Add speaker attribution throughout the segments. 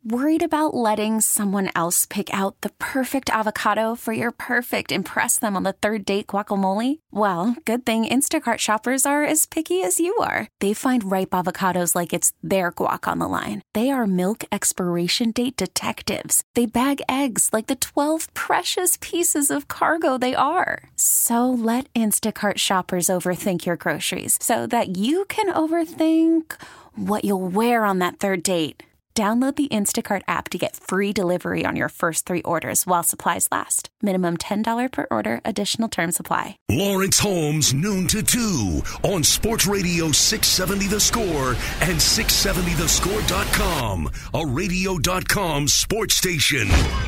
Speaker 1: Worried about letting someone else pick out the perfect avocado for your perfect impress them on the third date guacamole? Well, good thing Instacart shoppers are as picky as you are. They find ripe avocados like it's their guac on the line. They are milk expiration date detectives. They bag eggs like the 12 precious pieces of cargo they are. So let Instacart shoppers overthink your groceries so that you can overthink what you'll wear on that third date. Download the Instacart app to get free delivery on your first 3 orders while supplies last. Minimum $10 per order. Additional terms apply.
Speaker 2: Lawrence Holmes, noon to 2 on Sports Radio 670 The Score and 670thescore.com, a radio.com sports station.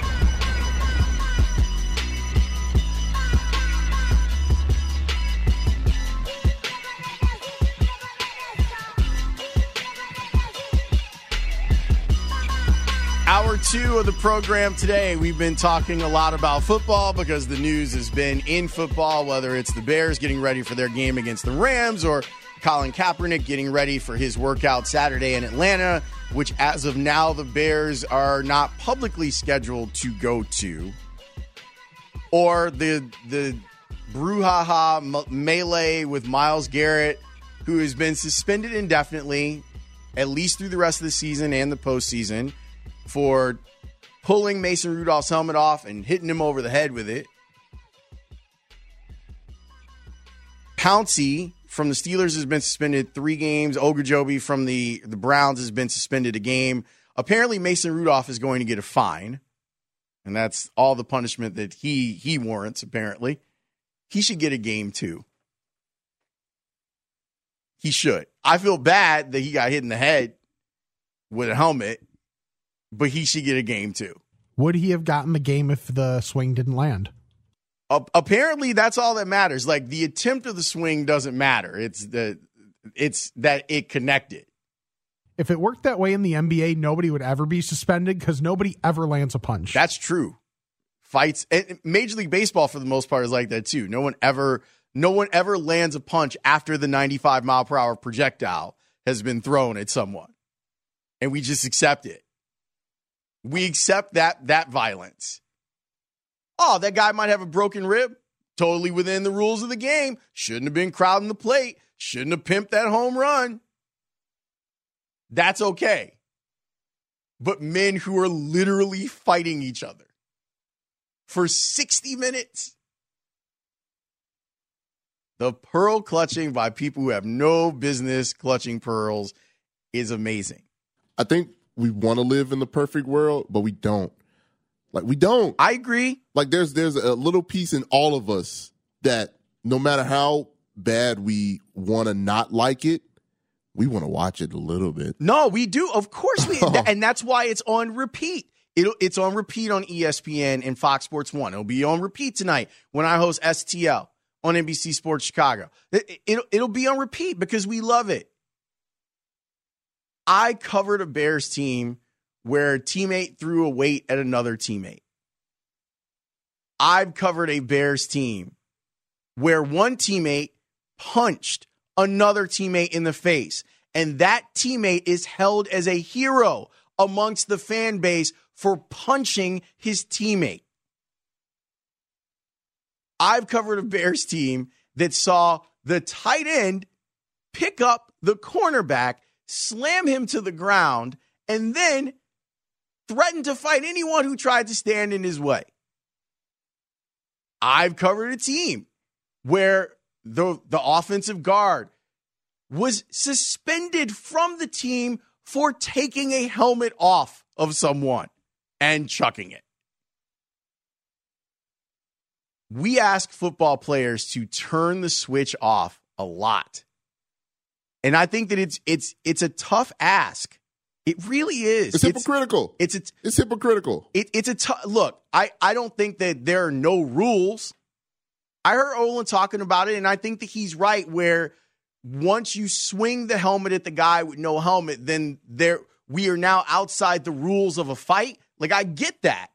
Speaker 3: Hour 2 of the program today, we've been talking a lot about football because the news has been in football, whether it's the Bears getting ready for their game against the Rams or Colin Kaepernick getting ready for his workout Saturday in Atlanta, which as of now the Bears are not publicly scheduled to go to, or the brouhaha melee with Myles Garrett, who has been suspended indefinitely, at least through the rest of the season and the postseason, for pulling Mason Rudolph's helmet off and hitting him over the head with it. Pouncey from the Steelers has been suspended 3 games. Ogunjobi from the Browns has been suspended a game. Apparently, Mason Rudolph is going to get a fine, and that's all the punishment that he warrants, apparently. He should get a game, too. He should. I feel bad that he got hit in the head with a helmet, but he should get a game too.
Speaker 4: Would he have gotten the game if the swing didn't land?
Speaker 3: Apparently, that's all that matters. Like, the attempt of the swing doesn't matter. It's that it connected.
Speaker 4: If it worked that way in the NBA, nobody would ever be suspended because nobody ever lands a punch.
Speaker 3: That's true. Fights, and Major League Baseball for the most part is like that too. No one ever lands a punch after the 95-mile-per-hour projectile has been thrown at someone, and we just accept it. We accept that violence. Oh, that guy might have a broken rib. Totally within the rules of the game. Shouldn't have been crowding the plate. Shouldn't have pimped that home run. That's okay. But men who are literally fighting each other for 60 minutes. The pearl clutching by people who have no business clutching pearls is amazing.
Speaker 5: I think we want to live in the perfect world, but we don't. Like, we don't.
Speaker 3: I agree.
Speaker 5: Like, there's a little piece in all of us that no matter how bad we want to not like it, we want to watch it a little bit.
Speaker 3: No, we do. Of course we and that's why it's on repeat. It's on repeat on ESPN and Fox Sports 1. It'll be on repeat tonight when I host STL on NBC Sports Chicago. It'll be on repeat because we love it. I covered a Bears team where a teammate threw a weight at another teammate. I've covered a Bears team where one teammate punched another teammate in the face, and that teammate is held as a hero amongst the fan base for punching his teammate. I've covered a Bears team that saw the tight end pick up the cornerback, slam him to the ground, and then threaten to fight anyone who tried to stand in his way. I've covered a team where the offensive guard was suspended from the team for taking a helmet off of someone and chucking it. We ask football players to turn the switch off a lot. And I think that it's a tough ask. It really is.
Speaker 5: It's hypocritical. It's hypocritical.
Speaker 3: It's a tough look. I don't think that there are no rules. I heard Olin talking about it, and I think that he's right. Where once you swing the helmet at the guy with no helmet, then we are now outside the rules of a fight. Like, I get that,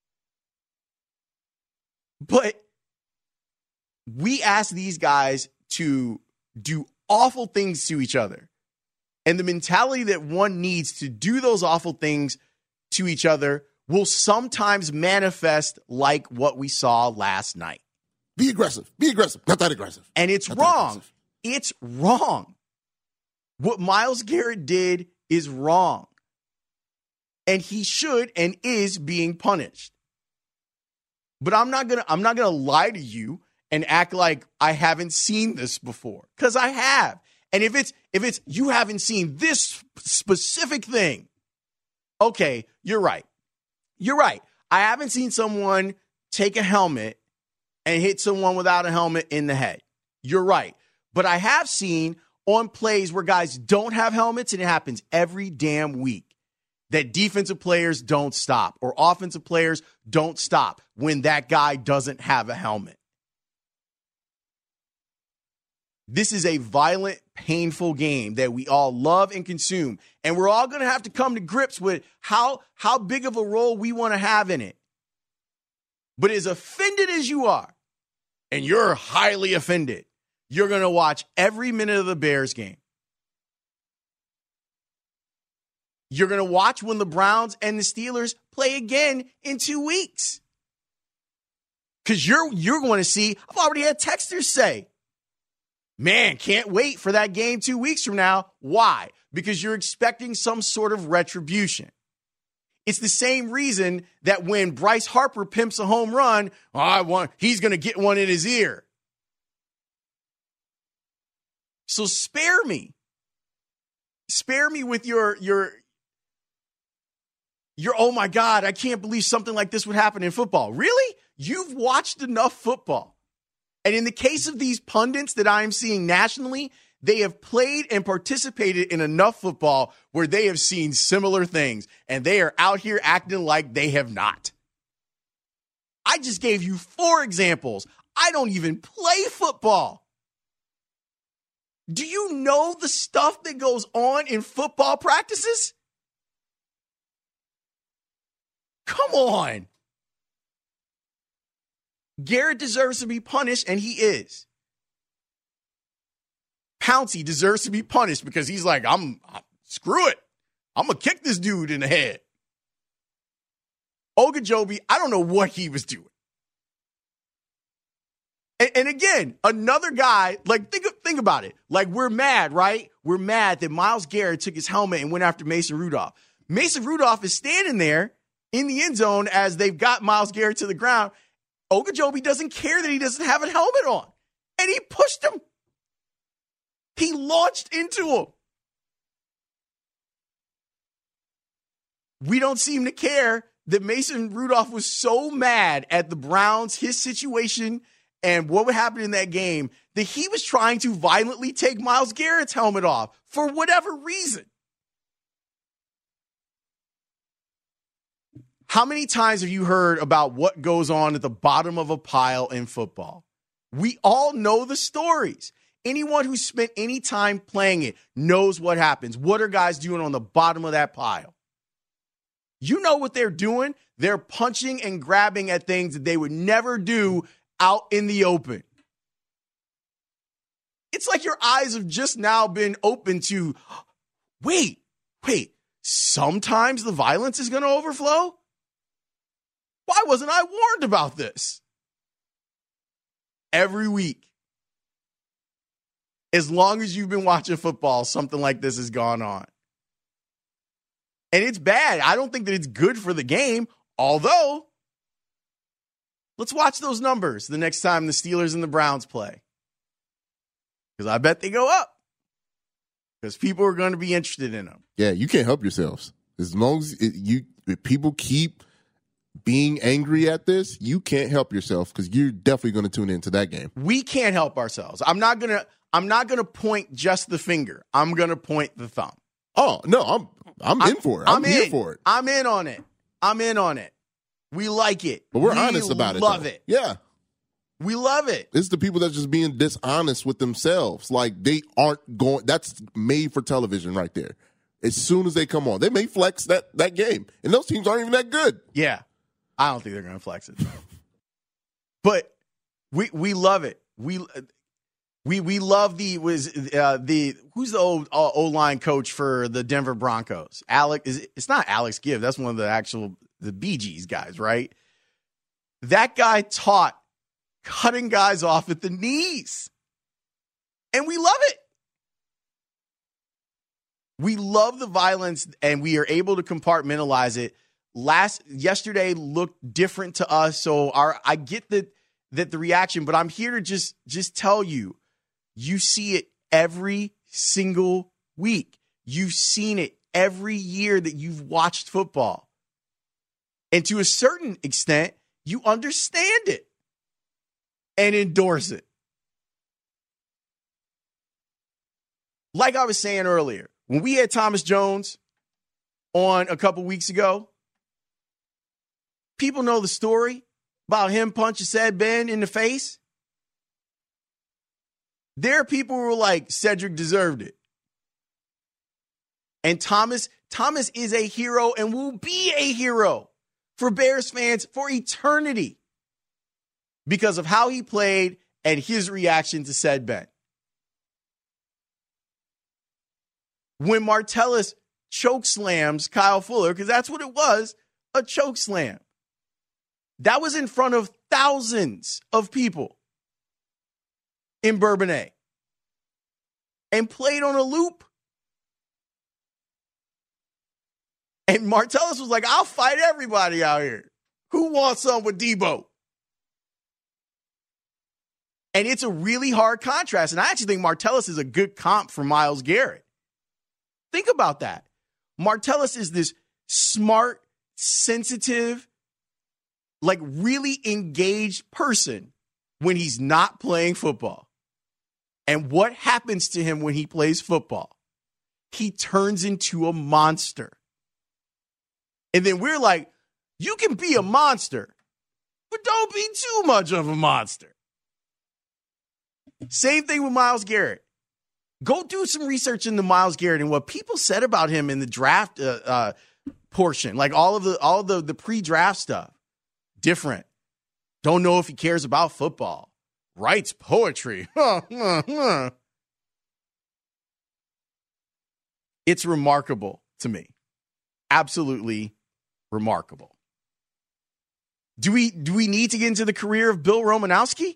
Speaker 3: but we ask these guys to do awful things to each other. And the mentality that one needs to do those awful things to each other will sometimes manifest like what we saw last night.
Speaker 5: Be aggressive. Be aggressive. Not that aggressive.
Speaker 3: And it's wrong. It's wrong. What Myles Garrett did is wrong. And he should and is being punished. But I'm not gonna lie to you and act like I haven't seen this before, because I have. And if it's you haven't seen this specific thing, okay, you're right. You're right. I haven't seen someone take a helmet and hit someone without a helmet in the head. You're right. But I have seen on plays where guys don't have helmets, and it happens every damn week, that defensive players don't stop or offensive players don't stop when that guy doesn't have a helmet. This is a violent, painful game that we all love and consume, and we're all going to have to come to grips with how big of a role we want to have in it. But as offended as you are, and you're highly offended, you're going to watch every minute of the Bears game. You're going to watch when the Browns and the Steelers play again in 2 weeks. Because you're going to see, I've already had texters say, man, can't wait for that game 2 weeks from now. Why? Because you're expecting some sort of retribution. It's the same reason that when Bryce Harper pimps a home run, he's going to get one in his ear. So spare me. Spare me with your oh my God, I can't believe something like this would happen in football. Really? You've watched enough football. And in the case of these pundits that I'm seeing nationally, they have played and participated in enough football where they have seen similar things, and they are out here acting like they have not. I just gave you 4 examples. I don't even play football. Do you know the stuff that goes on in football practices? Come on. Garrett deserves to be punished, and he is. Pouncey deserves to be punished because he's like, screw it. I'm going to kick this dude in the head. Ogunjobi, I don't know what he was doing. And again, another guy, like, think about it. Like, we're mad, right? We're mad that Myles Garrett took his helmet and went after Mason Rudolph. Mason Rudolph is standing there in the end zone as they've got Myles Garrett to the ground. Ogunjobi doesn't care that he doesn't have a helmet on. And he pushed him. He launched into him. We don't seem to care that Mason Rudolph was so mad at the Browns, his situation, and what would happen in that game, that he was trying to violently take Myles Garrett's helmet off for whatever reason. How many times have you heard about what goes on at the bottom of a pile in football? We all know the stories. Anyone who spent any time playing it knows what happens. What are guys doing on the bottom of that pile? You know what they're doing? They're punching and grabbing at things that they would never do out in the open. It's like your eyes have just now been open to, wait, sometimes the violence is going to overflow? Why wasn't I warned about this? Every week, as long as you've been watching football, something like this has gone on. And it's bad. I don't think that it's good for the game, although let's watch those numbers the next time the Steelers and the Browns play. Because I bet they go up. Because people are going to be interested in them.
Speaker 5: Yeah, you can't help yourselves. As long as if people keep being angry at this, you can't help yourself because you're definitely going to tune into that game.
Speaker 3: We can't help ourselves. I'm not gonna point just the finger. I'm gonna point the thumb.
Speaker 5: Oh no, I'm in for it. I'm here for it.
Speaker 3: I'm in on it. We like it.
Speaker 5: But we're honest about it.
Speaker 3: Love it.
Speaker 5: Yeah.
Speaker 3: We love it.
Speaker 5: It's the people that's just being dishonest with themselves. Like, they aren't going. That's made for television right there. As soon as they come on, they may flex that game. And those teams aren't even that good.
Speaker 3: Yeah. I don't think they're going to flex it. But we love it. We love who's the old O-line coach for the Denver Broncos? It's not Alex Gibb. That's one of the Bee Gees guys, right? That guy taught cutting guys off at the knees. And we love it. We love the violence, and we are able to compartmentalize it. Yesterday looked different to us, so I get that the reaction, but I'm here to just tell you, you see it every single week. You've seen it every year that you've watched football. And to a certain extent, you understand it and endorse it. Like I was saying earlier, when we had Thomas Jones on a couple weeks ago, people know the story about him punching Said Ben in the face. There are people who were like, Cedric deserved it. And Thomas is a hero and will be a hero for Bears fans for eternity because of how he played and his reaction to Said Ben. When Martellus chokeslams Kyle Fuller, because that's what it was, a chokeslam. That was in front of thousands of people in Bourbonnais and played on a loop. And Martellus was like, I'll fight everybody out here. Who wants some with Debo? And it's a really hard contrast. And I actually think Martellus is a good comp for Myles Garrett. Think about that. Martellus is this smart, sensitive, like really engaged person when he's not playing football. And what happens to him when he plays football? He turns into a monster. And then we're like, you can be a monster, but don't be too much of a monster. Same thing with Myles Garrett. Go do some research into Myles Garrett and what people said about him in the draft portion, like all of the pre-draft stuff. Different. Don't know if he cares about football. Writes poetry. It's remarkable to me. Absolutely remarkable. Do we need to get into the career of Bill Romanowski?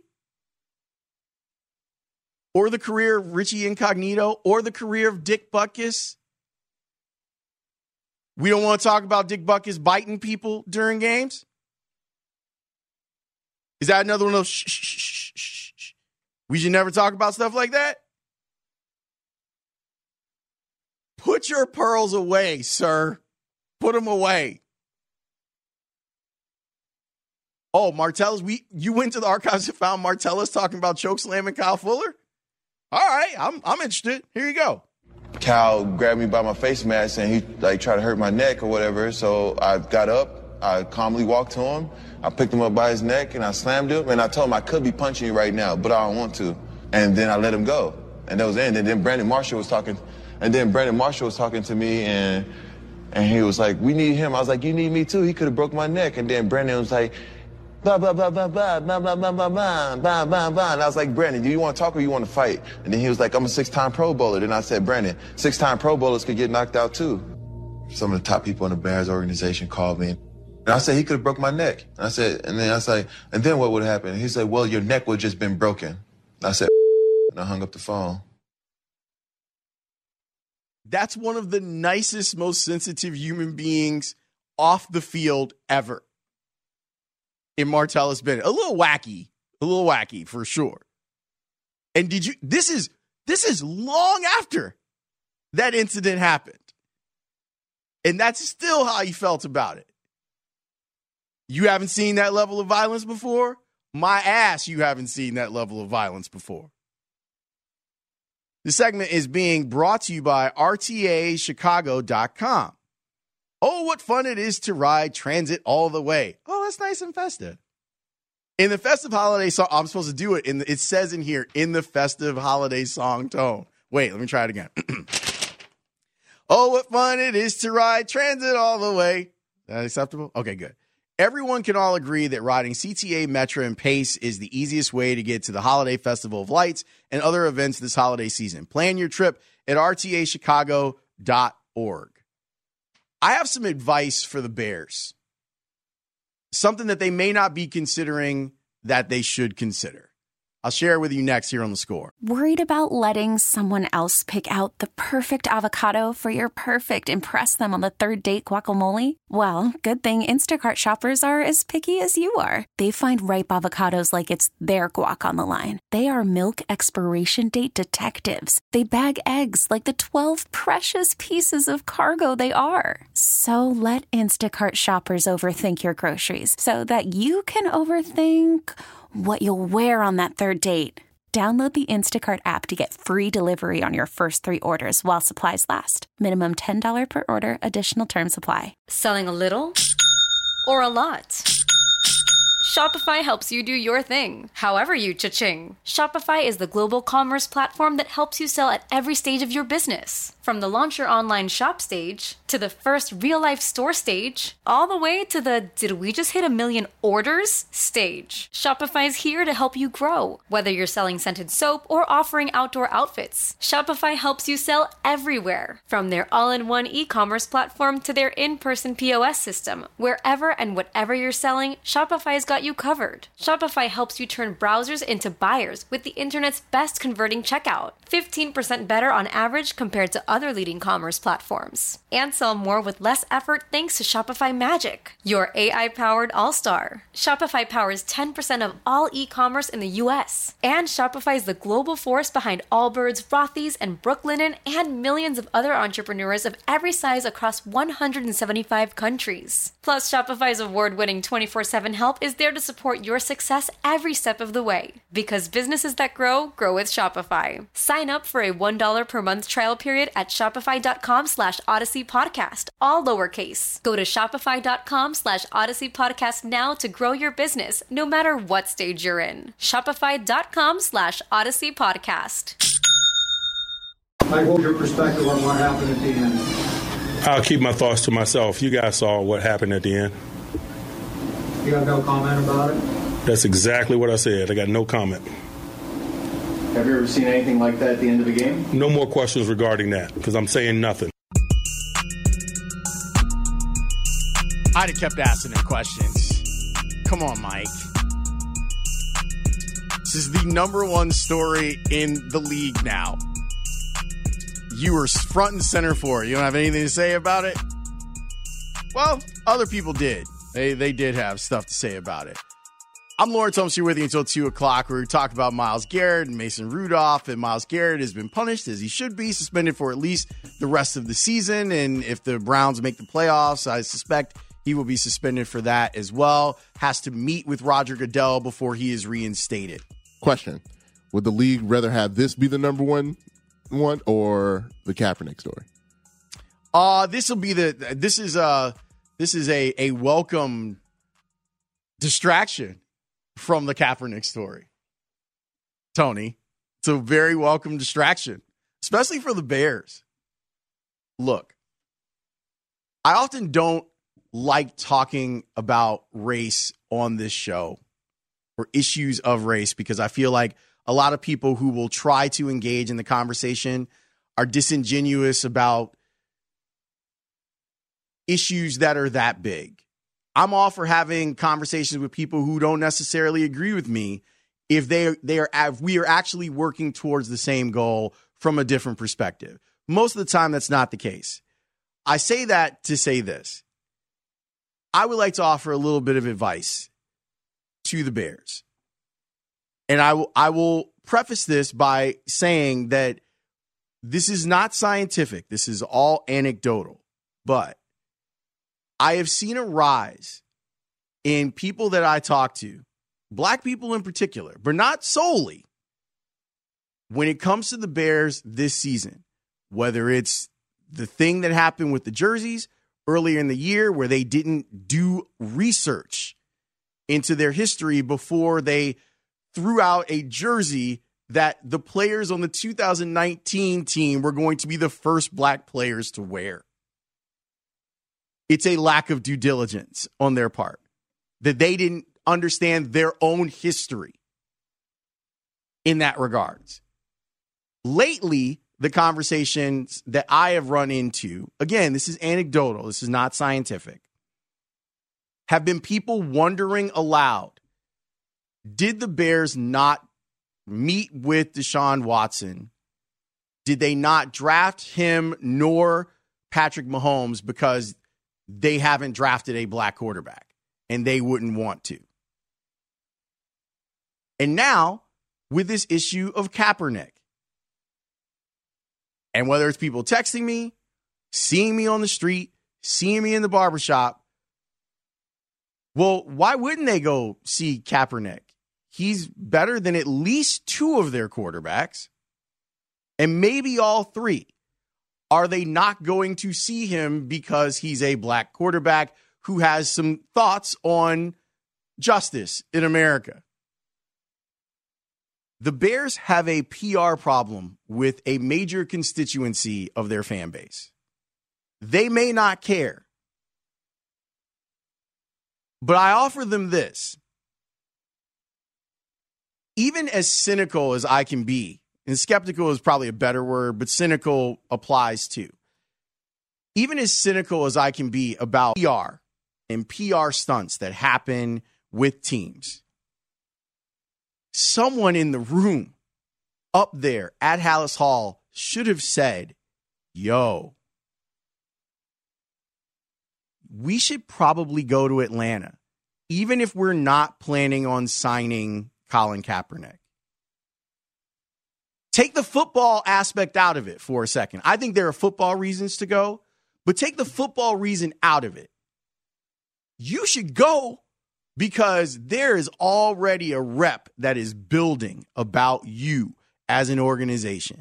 Speaker 3: Or the career of Richie Incognito? Or the career of Dick Butkus? We don't want to talk about Dick Butkus biting people during games? Is that another one of those shh? We should never talk about stuff like that? Put your pearls away, sir. Put them away. Oh, Martellus, you went to the archives and found Martellus talking about chokeslamming Kyle Fuller? All right, I'm interested. Here you go.
Speaker 6: Kyle grabbed me by my face mask and he tried to hurt my neck or whatever. So I got up, I calmly walked to him, I picked him up by his neck and I slammed him and I told him I could be punching you right now, but I don't want to. And then I let him go. And that was it. And then Brandon Marshall was talking to me and he was like, we need him. I was like, you need me too. He could have broke my neck. And then Brandon was like, blah, blah, blah, blah, blah, blah, blah, blah, blah, blah, blah, blah, blah. And I was like, Brandon, do you want to talk or you want to fight? And then he was like, I'm a 6-time Pro Bowler. Then I said, Brandon, 6-time Pro Bowlers could get knocked out too. Some of the top people in the Bears organization called me. And I said, he could have broke my neck. And then I was like, and then what would happen? And he said, well, your neck would have just been broken. And I said, and I hung up the phone.
Speaker 3: That's one of the nicest, most sensitive human beings off the field ever. In Martellus Bennett. A little wacky for sure. And this is long after that incident happened. And that's still how you felt about it. You haven't seen that level of violence before? My ass, you haven't seen that level of violence before. This segment is being brought to you by RTAChicago.com. Oh, what fun it is to ride transit all the way. Oh, that's nice and festive. In the festive holiday song, I'm supposed to do it. It says in here, in the festive holiday song tone. Wait, let me try it again. Oh, what fun it is to ride transit all the way. Is that acceptable? Okay, good. Everyone can all agree that riding CTA, Metra, and Pace is the easiest way to get to the Holiday Festival of Lights and other events this holiday season. Plan your trip at rtachicago.org. I have some advice for the Bears. Something that they may not be considering that they should consider. I'll share it with you next here on The Score.
Speaker 1: Worried about letting someone else pick out the perfect avocado for your perfect impress them on the third date guacamole? Well, good thing Instacart shoppers are as picky as you are. They find ripe avocados like it's their guac on the line. They are milk expiration date detectives. They bag eggs like the 12 precious pieces of cargo they are. So let Instacart shoppers overthink your groceries so that you can overthink what you'll wear on that third date. Download the Instacart app to get free delivery on your first 3 orders while supplies last. Minimum $10 per order. Additional terms apply.
Speaker 7: Selling a little or a lot? Shopify helps you do your thing, however you cha-ching. Shopify is the global commerce platform that helps you sell at every stage of your business. From the launch your online shop stage, to the first real-life store stage, all the way to the did we just hit 1 million orders stage. Shopify is here to help you grow. Whether you're selling scented soap or offering outdoor outfits, Shopify helps you sell everywhere. From their all-in-one e-commerce platform to their in-person POS system, wherever and whatever you're selling, Shopify's got you covered. Shopify helps you turn browsers into buyers with the internet's best converting checkout. 15% better on average compared to other leading commerce platforms. And sell more with less effort thanks to Shopify Magic, your AI-powered all-star. Shopify powers 10% of all e-commerce in the US. And Shopify is the global force behind Allbirds, Rothy's, and Brooklinen, and millions of other entrepreneurs of every size across 175 countries. Plus, Shopify's award-winning 24/7 help is there to support your success every step of the way. Because businesses that grow, grow with Shopify. Sign up for a $1 per month trial period at shopify.com/Odyssey Podcast, all lowercase. Go to shopify.com/Odyssey Podcast now to grow your business, no matter what stage you're in. Shopify.com/Odyssey Podcast.
Speaker 8: Mike, what was your perspective on what happened at the end?
Speaker 9: I'll keep my thoughts to myself. You guys saw what happened at the end.
Speaker 8: You got no comment about it?
Speaker 9: That's exactly what I said. I got no comment.
Speaker 10: Have you ever seen anything like that at the end of a game?
Speaker 9: No more questions regarding that, because I'm saying nothing.
Speaker 3: I'd have kept asking him questions. Come on, Mike. This is the #1 story in the league now. You were front and center for it. You don't have anything to say about it? Well, other people did. They did have stuff to say about it. I'm Lawrence Holmes here with you until 2 o'clock. We're talking about Myles Garrett and Mason Rudolph. And Myles Garrett has been punished, as he should be, suspended for at least the rest of the season. And if the Browns make the playoffs, I suspect he will be suspended for that as well. Has to meet with Roger Goodell before he is reinstated.
Speaker 5: Question: would the league rather have this be the #1 one or the Kaepernick story? This is a welcome distraction from the Kaepernick story, Tony. It's a very welcome distraction, especially for the Bears. Look, I often don't like talking about race on this show or issues of race because I feel like a lot of people who will try to engage in the conversation are disingenuous about issues that are that big. I'm all for having conversations with people who don't necessarily agree with me if we are actually working towards the same goal from a different perspective. Most of the time, that's not the case. I say that to say this. I would like to offer a little bit of advice to the Bears. And I will preface this by saying that this is not scientific. This is all anecdotal. But I have seen a rise in people that I talk to, black people in particular, but not solely, when it comes to the Bears this season, whether it's the thing that happened with the jerseys earlier in the year where they didn't do research into their history before they threw out a jersey that the players on the 2019 team were going to be the first black players to wear. It's a lack of due diligence on their part. that they didn't understand their own history in that regards. Lately, the conversations that I have run into, again, this is anecdotal, this is not scientific, have been people wondering aloud, did the Bears not meet with Deshaun Watson? Did they not draft him nor Patrick Mahomes because they haven't drafted a black quarterback and they wouldn't want to? And now, with this issue of Kaepernick, and whether it's people texting me, seeing me on the street, seeing me in the barbershop, well, why wouldn't they go see Kaepernick? He's better than at least two of their quarterbacks, and maybe all three. Are they not going to see him because he's a black quarterback who has some thoughts on justice in America? The Bears have a PR problem with a major constituency of their fan base. They may not care, but I offer them this. Even as cynical as I can be, and skeptical is probably a better word, but cynical applies too. Even as cynical as I can be about PR and PR stunts that happen with teams, someone in the room up there at Hallis Hall should have said, yo, we should probably go to Atlanta, even if we're not planning on signing Colin Kaepernick. Take the football aspect out of it for a second. I think there are football reasons to go, but take the football reason out of it. You should go because there is already a rep that is building about you as an organization.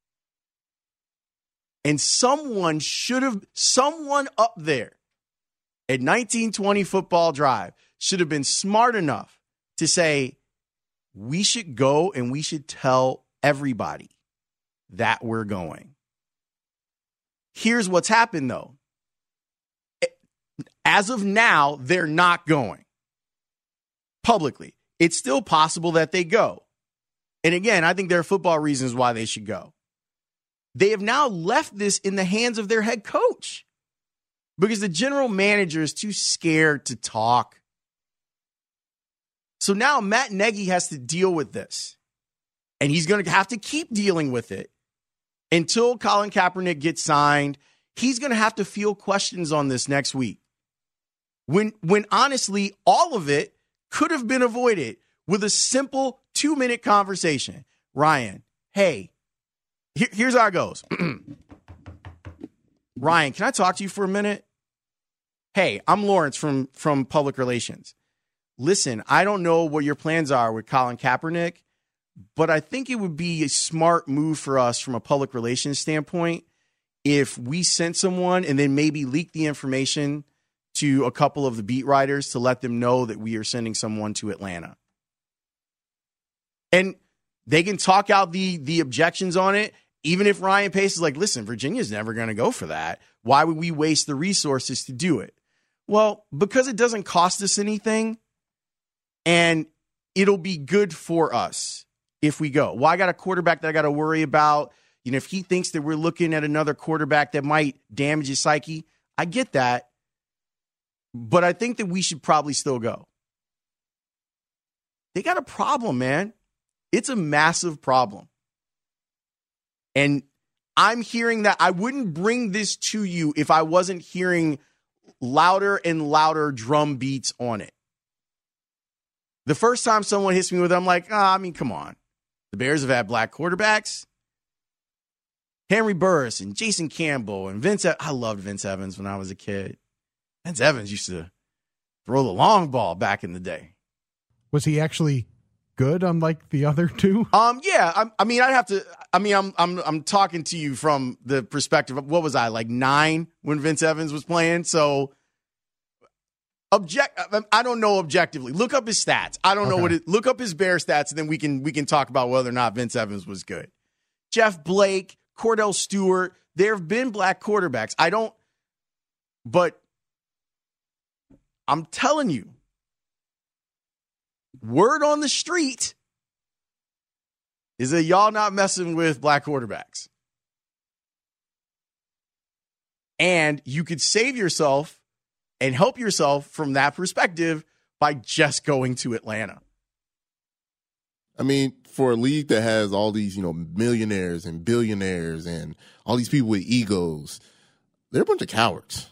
Speaker 5: And someone up there at 1920 Football Drive should have been smart enough to say, we should go and we should tell everybody that we're going. Here's what's happened, though. As of now, they're not going publicly. It's still possible that they go. And again, I think there are football reasons why they should go. They have now left this in the hands of their head coach because the general manager is too scared to talk. So now Matt Nagy has to deal with this. And he's going to have to keep dealing with it until Colin Kaepernick gets signed. He's going to have to field questions on this next week. When honestly, all of it could have been avoided with a simple 2-minute conversation. Ryan, hey, here's how it goes. Ryan, can I talk to you for a minute? Hey, I'm Lawrence from Public Relations. Listen, I don't know what your plans are with Colin Kaepernick, but I think it would be a smart move for us from a public relations standpoint if we sent someone and then maybe leak the information to a couple of the beat writers to let them know that we are sending someone to Atlanta. And they can talk out the objections on it, even if Ryan Pace is like, listen, Virginia's never going to go for that. Why would we waste the resources to do it? Well, because it doesn't cost us anything, and it'll be good for us if we go. Well, I got a quarterback that I got to worry about. You know, if he thinks that we're looking at another quarterback that might damage his psyche, I get that. But I think that we should probably still go. They got a problem, man. It's a massive problem. And I'm hearing that. I wouldn't bring this to you if I wasn't hearing louder and louder drum beats on it. The first time someone hits me with it, I'm like, come on. The Bears have had black quarterbacks. Henry Burris and Jason Campbell and Vince. I loved Vince Evans when I was a kid. Vince Evans used to throw the long ball back in the day.
Speaker 4: Was he actually good unlike the other two?
Speaker 5: Yeah. I'm talking to you from the perspective of, what was I, like 9 when Vince Evans was playing? So I don't know objectively. Look up his stats. I don't know look up his Bear stats, and then we can talk about whether or not Vince Evans was good. Jeff Blake, Cordell Stewart, there have been black quarterbacks. But I'm telling you, word on the street is that y'all not messing with black quarterbacks. And you could save yourself and help yourself from that perspective by just going to Atlanta.
Speaker 11: I mean, for a league that has all these, millionaires and billionaires and all these people with egos, they're a bunch of cowards.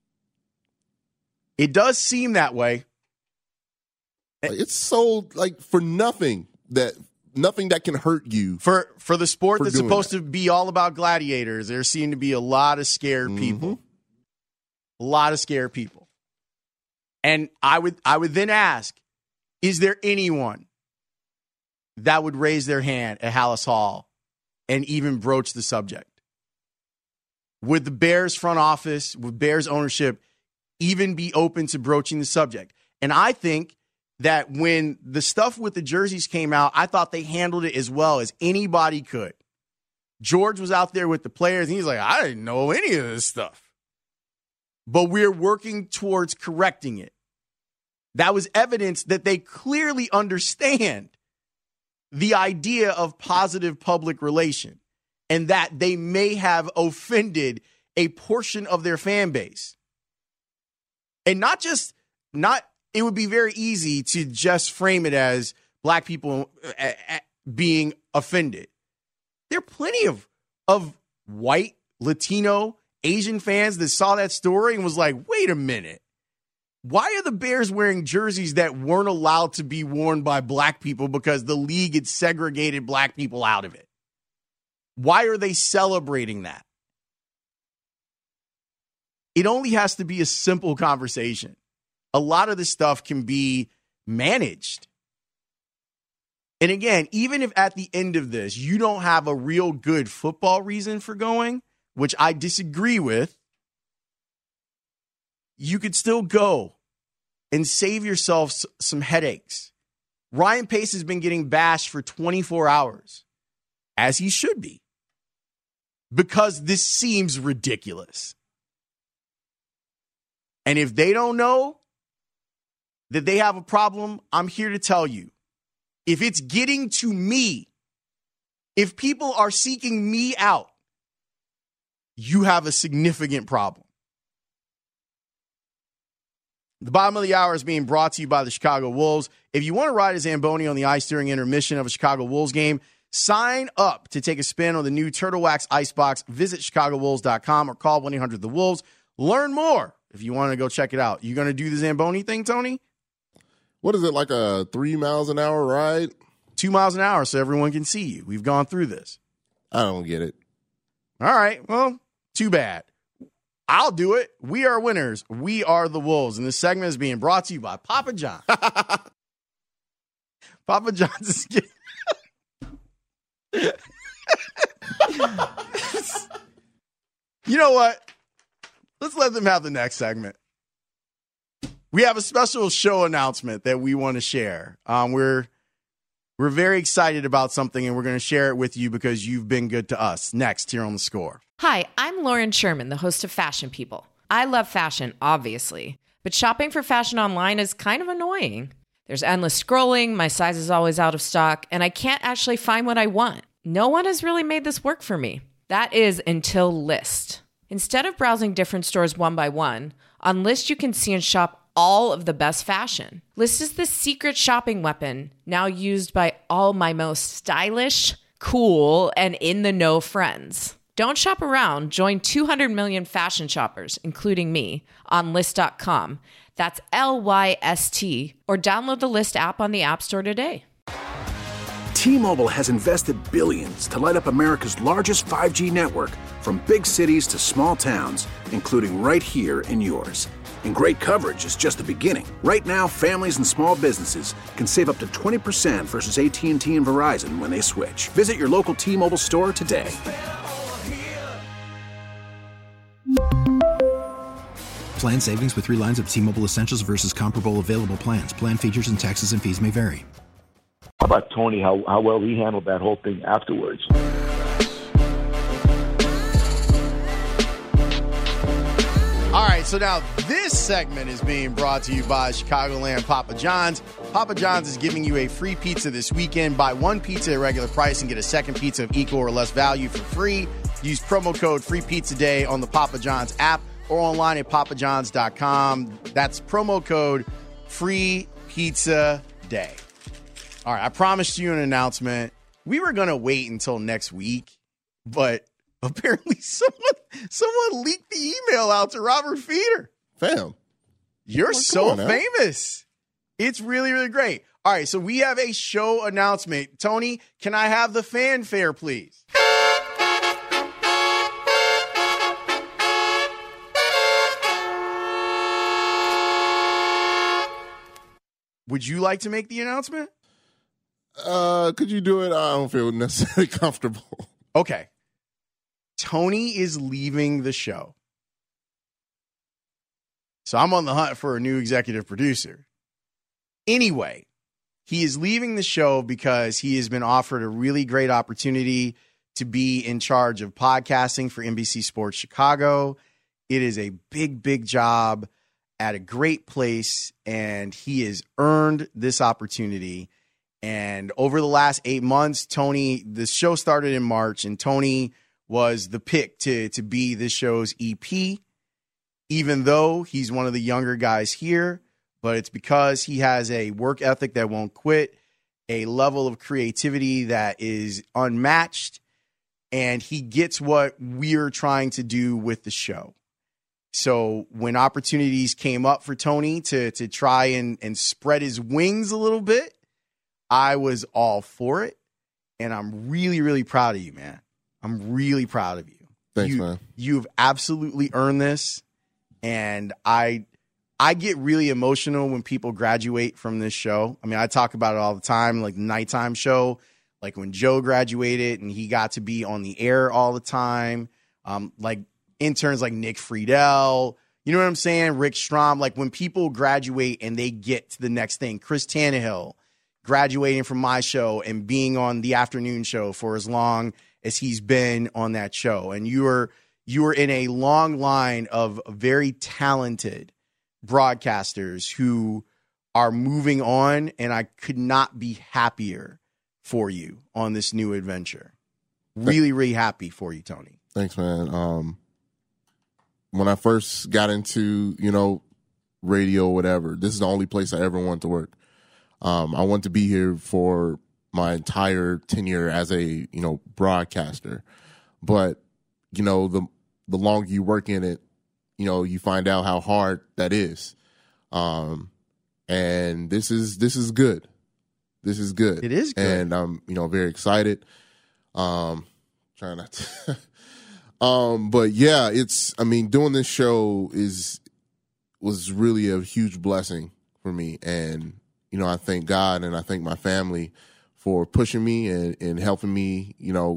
Speaker 5: It does seem that way.
Speaker 11: It's so for nothing that can hurt you.
Speaker 5: For the sport that's supposed to be all about gladiators, there seem to be a lot of scared people. A lot of scared people. And I would then ask, is there anyone that would raise their hand at Halas Hall and even broach the subject? Would the Bears front office, would Bears ownership even be open to broaching the subject? And I think that when the stuff with the jerseys came out, I thought they handled it as well as anybody could. George was out there with the players, and he's like, I didn't know any of this stuff. But we're working towards correcting it. That was evidence that they clearly understand the idea of positive public relation and that they may have offended a portion of their fan base. And it would be very easy to just frame it as black people being offended. There are plenty of white, Latino, Asian fans that saw that story and was like, wait a minute. Why are the Bears wearing jerseys that weren't allowed to be worn by black people because the league had segregated black people out of it? Why are they celebrating that? It only has to be a simple conversation. A lot of this stuff can be managed. And again, even if at the end of this, you don't have a real good football reason for going, which I disagree with, you could still go and save yourself some headaches. Ryan Pace has been getting bashed for 24 hours, as he should be, because this seems ridiculous. And if they don't know that they have a problem, I'm here to tell you, if it's getting to me, if people are seeking me out, you have a significant problem. The bottom of the hour is being brought to you by the Chicago Wolves. If you want to ride a Zamboni on the ice during intermission of a Chicago Wolves game, sign up to take a spin on the new Turtle Wax Icebox. Visit ChicagoWolves.com or call 1-800-THE-WOLVES. Learn more if you want to go check it out. You going to do the Zamboni thing, Tony?
Speaker 11: What is it, like a 3 miles an hour ride?
Speaker 5: 2 miles an hour so everyone can see you. We've gone through this.
Speaker 11: I don't get it.
Speaker 5: All right. Well, too bad. I'll do it. We are winners. We are the Wolves. And this segment is being brought to you by Papa John. Papa John's is getting... You know what? Let's let them have the next segment. We have a special show announcement that we want to share. We're very excited about something, and we're going to share it with you because you've been good to us. Next, here on The Score.
Speaker 12: Hi, I'm Lauren Sherman, the host of Fashion People. I love fashion, obviously, but shopping for fashion online is kind of annoying. There's endless scrolling, my size is always out of stock, and I can't actually find what I want. No one has really made this work for me. That is until Lyst. Instead of browsing different stores one by one, on Lyst you can see and shop all of the best fashion. Lyst is the secret shopping weapon now used by all my most stylish, cool, and in-the-know friends. Don't shop around. Join 200 million fashion shoppers, including me, on Lyst.com. That's Lyst, or download the Lyst app on the App Store today.
Speaker 13: T-Mobile has invested billions to light up America's largest 5G network, from big cities to small towns, including right here in yours. And great coverage is just the beginning. Right now, families and small businesses can save up to 20% versus AT&T and Verizon when they switch. Visit your local T-Mobile store today.
Speaker 14: Plan savings with 3 lines of T-Mobile Essentials versus comparable available plans. Plan features and taxes and fees may vary.
Speaker 15: How about Tony, how well he handled that whole thing afterwards?
Speaker 5: All right. right, so now this segment is being brought to you by Chicagoland Papa John's. Papa John's is giving you a free pizza this weekend. Buy one pizza at regular price and get a second pizza of equal or less value for free. Use promo code FREEPIZZADAY on the Papa John's app or online at papajohns.com. That's promo code FREEPIZZADAY. All right, I promised you an announcement. We were going to wait until next week, but apparently someone leaked the email out to Robert Feeder.
Speaker 11: Fam.
Speaker 5: You're so famous. It's really, really great. All right, so we have a show announcement. Tony, can I have the fanfare, please? Would you like to make the announcement?
Speaker 11: Could you do it? I don't feel necessarily comfortable.
Speaker 5: Okay. Tony is leaving the show. So I'm on the hunt for a new executive producer. Anyway, he is leaving the show because he has been offered a really great opportunity to be in charge of podcasting for NBC Sports Chicago. It is a big, big job at a great place, and he has earned this opportunity. And over the last 8 months, Tony, the show started in March, and Tony was the pick to be this show's EP, even though he's one of the younger guys here. But it's because he has a work ethic that won't quit, a level of creativity that is unmatched, and he gets what we're trying to do with the show. So when opportunities came up for Tony to try and spread his wings a little bit, I was all for it. And I'm really, really proud of you, man. I'm really proud of you.
Speaker 11: Thanks, man.
Speaker 5: You've absolutely earned this. And I get really emotional when people graduate from this show. I mean, I talk about it all the time, like the nighttime show, like when Joe graduated and he got to be on the air all the time. Like interns like Nick Friedel, you know what I'm saying? Rick Strom, like when people graduate and they get to the next thing. Chris Tannehill graduating from my show and being on the afternoon show for as long as he's been on that show. And you are in a long line of very talented broadcasters who are moving on, and I could not be happier for you on this new adventure. Really, really happy for you, Tony.
Speaker 11: Thanks, man. When I first got into, radio or whatever, this is the only place I ever wanted to work. I want to be here for my entire tenure as a, broadcaster. But, the longer you work in it, you find out how hard that is. And this is good. This is good.
Speaker 5: It is good.
Speaker 11: And I'm, very excited. Trying not to. But yeah, doing this show was really a huge blessing for me. And, I thank God and I thank my family for pushing me and helping me,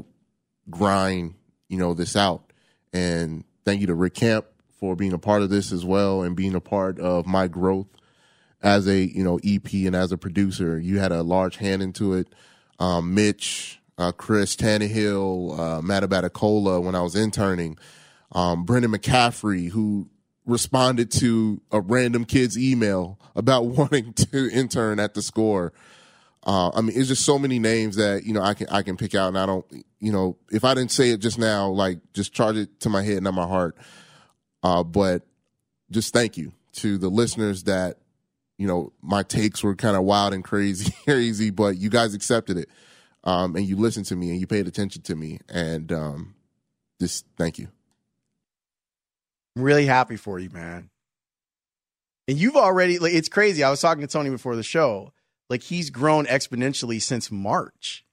Speaker 11: grind, this out. And thank you to Rick Camp for being a part of this as well and being a part of my growth as a, EP and as a producer. You had a large hand into it. Mitch, Chris Tannehill, Matt Abatacola when I was interning, Brendan McCaffrey, who responded to a random kid's email about wanting to intern at The Score. It's just so many names that, I can pick out, and I don't, if I didn't say it just now, like just charge it to my head, not my heart. But just thank you to the listeners that, my takes were kind of wild and crazy, but you guys accepted it. And you listened to me and you paid attention to me, and just thank you.
Speaker 5: I'm really happy for you, man. And you've already, it's crazy. I was talking to Tony before the show. He's grown exponentially since March.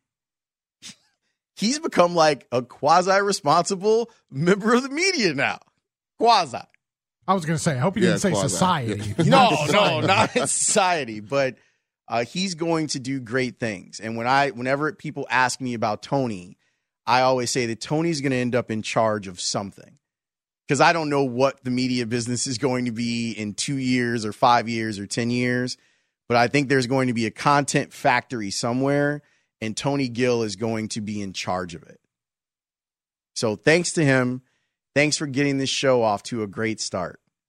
Speaker 5: He's become like a quasi-responsible member of the media now. Quasi.
Speaker 4: I was going to say, I hope you didn't say quasi. Society.
Speaker 5: No, not in society, but he's going to do great things. And whenever people ask me about Tony, I always say that Tony's going to end up in charge of something. Because I don't know what the media business is going to be in 2 years or 5 years or 10 years. But I think there's going to be a content factory somewhere, and Tony Gill is going to be in charge of it. So thanks to him. Thanks for getting this show off to a great start.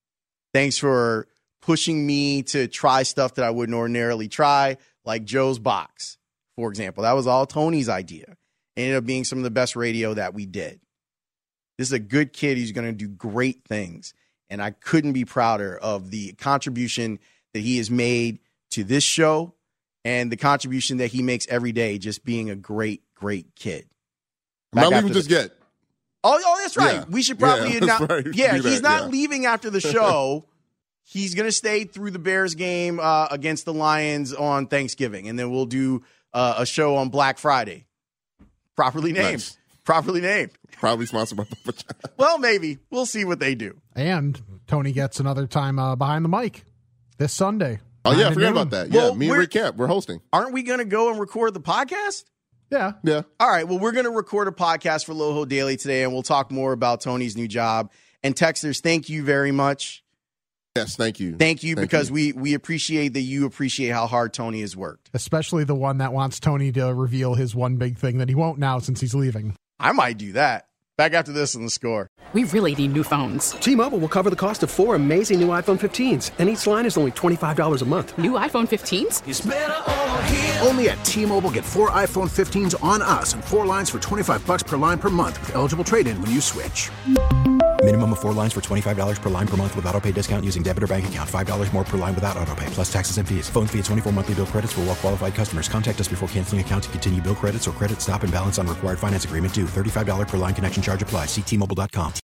Speaker 5: Thanks for pushing me to try stuff that I wouldn't ordinarily try, like Joe's Box, for example. That was all Tony's idea. It ended up being some of the best radio that we did. This is a good kid. He's going to do great things. And I couldn't be prouder of the contribution that he has made to this show and the contribution that he makes every day, just being a great, great kid.
Speaker 11: I'm not leaving just yet.
Speaker 5: Oh, that's right.
Speaker 11: Yeah.
Speaker 5: We should probably he's not
Speaker 11: yeah.
Speaker 5: leaving after the show. He's going to stay through the Bears game against the Lions on Thanksgiving, and then we'll do a show on Black Friday. Properly named.
Speaker 11: Nice.
Speaker 5: Properly named.
Speaker 11: Probably sponsored by Papa John.
Speaker 5: Well, maybe. We'll see what they do.
Speaker 4: And Tony gets another time behind the mic this Sunday.
Speaker 11: Oh, yeah, I forgot about that. Yeah, me and Rick Camp, we're hosting.
Speaker 5: Aren't we going to go and record the podcast?
Speaker 4: Yeah.
Speaker 11: Yeah.
Speaker 5: All right. Well, we're going to record a podcast for Loho Daily today, and we'll talk more about Tony's new job. And Texters, thank you very much.
Speaker 11: Yes, thank you.
Speaker 5: Thank you, because we appreciate that you appreciate how hard Tony has worked.
Speaker 4: Especially the one that wants Tony to reveal his one big thing that he won't now since he's leaving.
Speaker 5: I might do that. Back after this on The Score.
Speaker 16: We really need new phones.
Speaker 17: T-Mobile will cover the cost of 4 amazing new iPhone 15s, and each line is only $25 a month.
Speaker 16: New iPhone 15s?
Speaker 17: It's better over here. Only at T-Mobile, get 4 iPhone 15s on us and 4 lines for $25 per line per month with eligible trade-in when you switch.
Speaker 14: Minimum of 4 lines for $25 per line per month with autopay discount using debit or bank account. $5 more per line without autopay, plus taxes and fees. Phone fee at 24 monthly bill credits for well-qualified customers. Contact us before canceling account to continue bill credits or credit stop and balance on required finance agreement due. $35 per line connection charge applies. See T-Mobile.com.